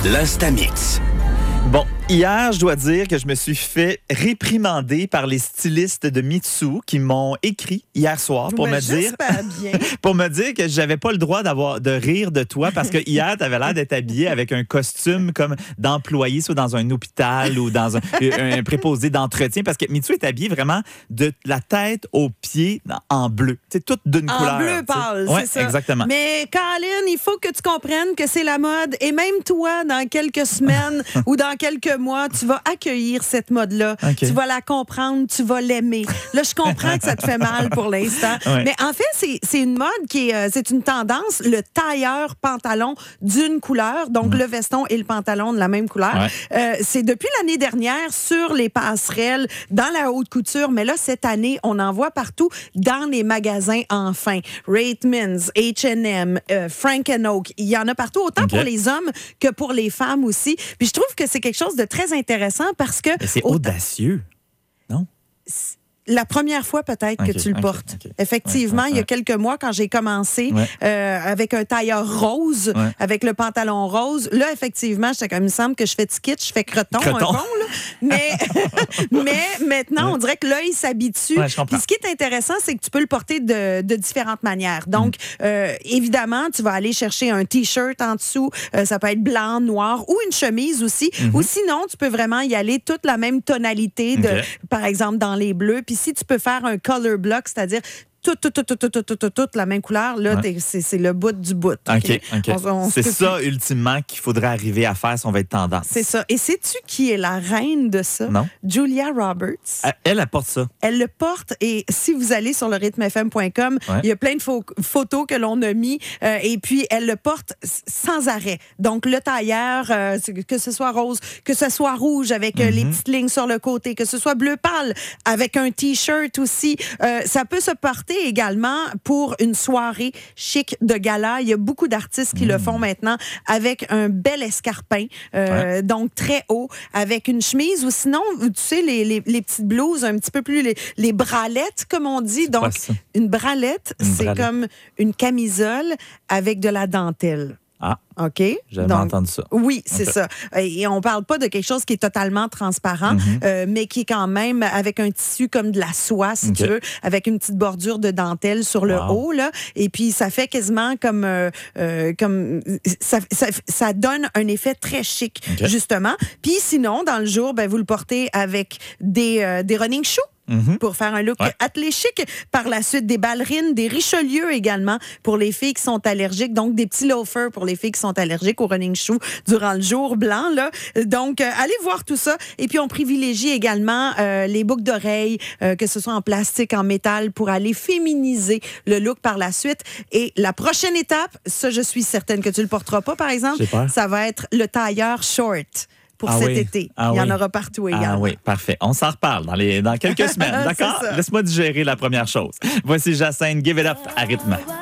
L'Instamix. Bon, hier, je dois dire que je me suis fait réprimander par les stylistes de Mitsu qui m'ont écrit hier soir pour me dire que j'avais pas le droit de rire de toi parce que hier, tu avais l'air d'être habillé avec un costume comme d'employé, soit dans un hôpital ou dans un préposé d'entretien, parce que Mitsu est habillé vraiment de la tête aux pieds en bleu. C'est toute d'une couleur. En bleu pâle, ouais, c'est ça. Exactement. Mais Colin, il faut que tu comprennes que c'est la mode et même toi, dans quelques semaines ou dans quelques mois, tu vas accueillir cette mode-là. Okay. Tu vas la comprendre, tu vas l'aimer. Là, je comprends que ça te fait mal pour l'instant. Ouais. Mais en fait, c'est une mode c'est une tendance, le tailleur pantalon d'une couleur, donc le veston et le pantalon de la même couleur. Ouais. C'est depuis l'année dernière sur les passerelles, dans la haute couture, mais là, cette année, on en voit partout dans les magasins enfin. Ratemans, H&M, Frank & Oak, il y en a partout, autant pour les hommes que pour les femmes aussi. Puis je trouve que c'est quelque chose de très intéressant parce que... Mais c'est audacieux, non? La première fois, peut-être, que tu le portes. Effectivement, il y a quelques mois, quand j'ai commencé avec un tailleur rose, avec le pantalon rose, là, effectivement, j'étais comme, il me semble que je fais kitsch, je fais croton. Un bon, là. Mais maintenant, on dirait que l'œil s'habitue. Ouais, je comprends. Puis ce qui est intéressant, c'est que tu peux le porter de différentes manières. Donc, évidemment, tu vas aller chercher un T-shirt en dessous. Ça peut être blanc, noir ou une chemise aussi. Ou sinon, tu peux vraiment y aller toute la même tonalité, par exemple, dans les bleus. Puis si tu peux faire un color block, c'est-à-dire toute la même couleur, là, c'est le bout du bout. OK. C'est ça, ultimement, qu'il faudrait arriver à faire si on va être tendance. C'est ça. Et sais-tu qui est la reine de ça? Non. Julia Roberts. Elle apporte ça. Elle le porte et si vous allez sur le rythmefm.com, il y a plein de photos que l'on a mis et puis elle le porte sans arrêt. Donc, le tailleur, que ce soit rose, que ce soit rouge avec les petites lignes sur le côté, que ce soit bleu pâle avec un T-shirt aussi, ça peut se porter également pour une soirée chic de gala. Il y a beaucoup d'artistes qui le font maintenant avec un bel escarpin, donc très haut, avec une chemise ou sinon, tu sais, les petites blouses un petit peu plus, les bralettes, comme on dit. Donc, une bralette, c'est comme une camisole avec de la dentelle. Ah, OK? j'avais entendu ça. Oui, c'est ça. Et on parle pas de quelque chose qui est totalement transparent, mais qui est quand même avec un tissu comme de la soie, si tu veux, avec une petite bordure de dentelle sur le haut, là. Et puis, ça fait quasiment comme ça donne un effet très chic, justement. Puis sinon, dans le jour, vous le portez avec des running shoes. Pour faire un look athlétique. Par la suite, des ballerines, des Richelieu également pour les filles qui sont allergiques. Donc, des petits loafers pour les filles qui sont allergiques aux running shoes durant le jour blanc, là. Donc, allez voir tout ça. Et puis, on privilégie également les boucles d'oreilles, que ce soit en plastique, en métal, pour aller féminiser le look par la suite. Et la prochaine étape, ça, je suis certaine que tu le porteras pas, par exemple, ça va être le tailleur short. Pour cet été. Il y en aura partout également. Ah oui, parfait. On s'en reparle dans quelques semaines, d'accord? Laisse-moi digérer la première chose. Voici Jacinthe, Give It Up à rythme.